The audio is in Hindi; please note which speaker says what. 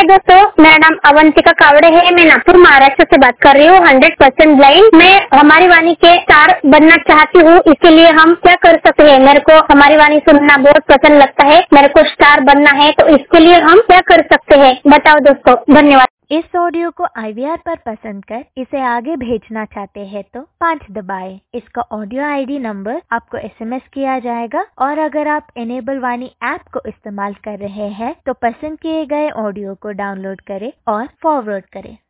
Speaker 1: दोस्तों, मेरा नाम अवंतिका कावड़े है। मैं नागपुर महाराष्ट्र से बात कर रही हूँ। 100% ब्लाइंड। मैं हमारी वाणी के स्टार बनना चाहती हूँ। इसके लिए हम क्या कर सकते हैं? मेरे को हमारी वाणी सुनना बहुत पसंद लगता है। मेरे को स्टार बनना है, तो इसके लिए हम क्या कर सकते हैं? बताओ दोस्तों। धन्यवाद।
Speaker 2: इस ऑडियो को IVR पर पसंद कर इसे आगे भेजना चाहते हैं तो 5 दबाएं। इसका ऑडियो ID नंबर आपको SMS किया जाएगा और अगर आप इनेबल वाणी ऐप को इस्तेमाल कर रहे हैं तो पसंद किए गए ऑडियो को डाउनलोड करें और फॉरवर्ड करें।